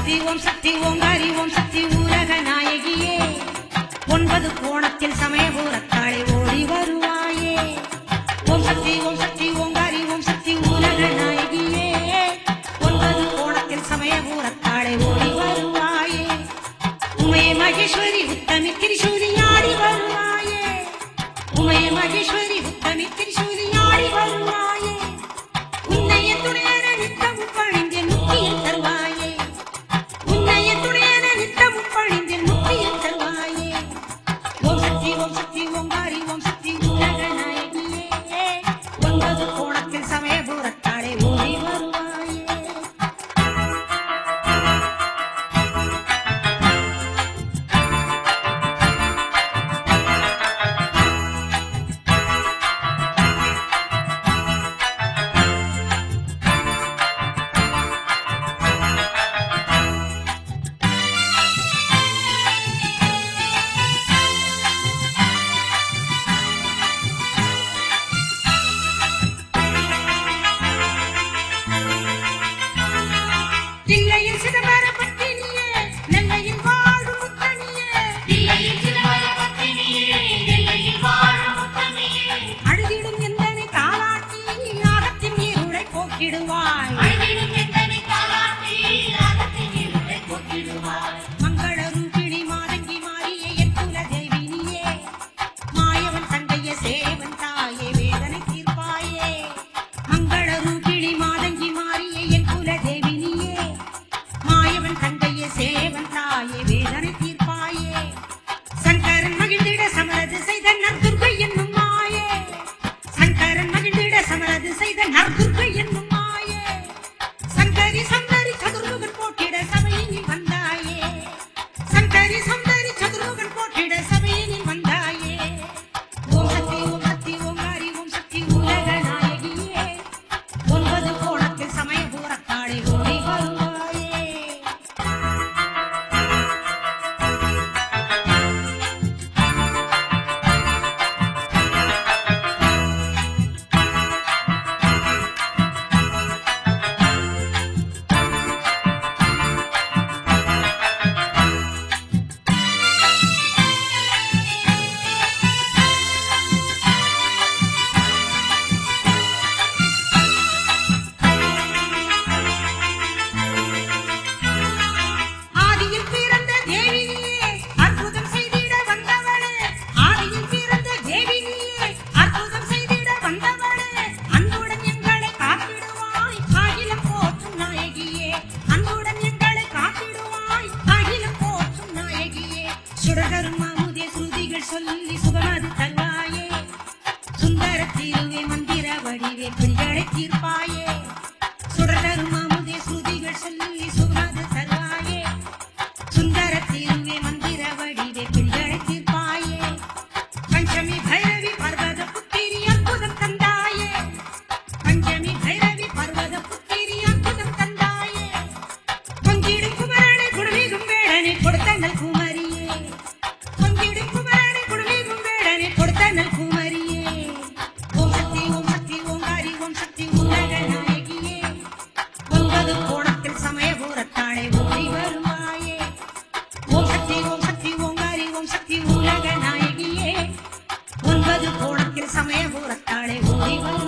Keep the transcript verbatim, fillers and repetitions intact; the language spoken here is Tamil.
சக்தி ஓம் சக்தி ஓங்காரி ஓம் சக்தி உலக நாயகியே ஒன்பது கோணத்தில் சமயபுரத்தாளே ஓடி வருவாயே ஓம் சக்தி ஓம் சக்தி ஓங்காரி ஓம் சக்தி உலக நாயகியே ஒன்பது கோணத்தில் சமயபுரத்தாளே ஓடி வருவாயே உமைய மகேஸ்வரி உத்தமி திரிசூலி ஆடி வருவாயே உமைய மகேஸ்வரி உத்தமி திரிசூலி ஆடி வருவாயே உன்னைய துணையன நித்தமும் பணிந்து முக்தியில் தருவாயே உன்னைய துணையன நித்தமும் பணிந்து முக்தியில் தருவாயே ஓம் சக்தி ஓம் சக்தி ஓங்காரி ஓம் சக்தி உலக நாயகியே ஒன்பது கோணத்தில் சமயபுரத்தாளே ஓடி வருவாயே தில்லையில் சிதம்பர பத்தினியே நெல்லையில் வாழும் முத்தனியே தில்லையில் சிதம்பர பத்தினியே நெல்லையில் வாழும் முத்தனியே அழுதிடும் எந்தனை தாளாட்டி ஆகத்தின் இருளை போக்கிடுவாய் அழுதிடும் எந்தனை தாளாட்டி ஆகத்தின் இருளை போக்கிடுவாய் மங்கள ரூபிணி மாதங்கி மாறியே என் குல தேவினியே மாயவன் தங்கைய சேவன் தாயே வேதனை தீர்ப்பாயே மங்கள ரூபிணி மாதங்கி மாறியே என் குல தேவினியே மாயவன் தங்கையே சேவன் தாயே வேதனை தீர்ப்பாயே சங்கரன் மகிழ்ந்திட சமரது செய்த நற்துர்க்கை என்னும் மாயே சங்கரன் மகிழ்ந்திட சமரது செய்த நற்துர்க்கை என்னும் மாயே சங்கரி சந்தரி சதுர்முகன் போட்டிட சபையினில் வந்தாயே சங்கரி சந்தரி சதுர்முகன் போட்டிட சபையினில் வந்தாயே ஓம் சக்தி ஓம் சக்தி ஓங்காரி ஓம் சக்தி உலக நாயகியே ஒன்பது கோணத்தில் சமயபுரத்தாளே ஓடி வருவாயே ஆதியில் பிறந்த தேவினியே அற்புதம் செய்திட வந்தவளே ஆதியில் பிறந்த தேவினியே அற்புதம் செய்திட வந்தவளே அன்புடன் எங்களை காத்திடுவாய் அகிலம் போற்றும் நாயகியே அன்புடன் எங்களை காத்திடுவாய் அகிலம் போற்றும் நாயகியே சுடகரும் மாமுதே ஸ்ருதிகள் சொல்லி சுகமது தருவாயே சுந்தர தீருவே மந்திர வடிவே பிரிகளை தீர்ப்பாயே சுடகரும் மாமுதே ஸ்ருதிகள் சொல்லி சுகமது தருவாயே சுந்தர தீருவே மந்திர வடிவே பிரிகளை தீர்ப்பாயே பஞ்சமி பைரவி பர்வத புத்திரி அற்புதம் தந்தாயே பஞ்சமி பைரவி பர்வத புத்திரி அற்புதம் தந்தாயே பொங்கிடும் குமரனை குடுமிகும் வேடனை கொடுத்த நல் குமரியே பொங்கிடும் குமரனை குடுமிகும் வேடனை கொடுத்த நல் குமரியே ஓம் சக்தி ஓம் சக்தி ஓங்காரி ஓம் சக்தி உலக நாயகியே ஒன்பது கோணத்தில் சமயபுரத்தாளே ஓடி வருவாயே ஓம் சக்தி ஓம் சக்தி ஓங்காரி ஓம் சக்தி உலக நாயகியே ஒன்பது கோணத்தில் சமயபுரத்தாளே ஓடி வருவாயே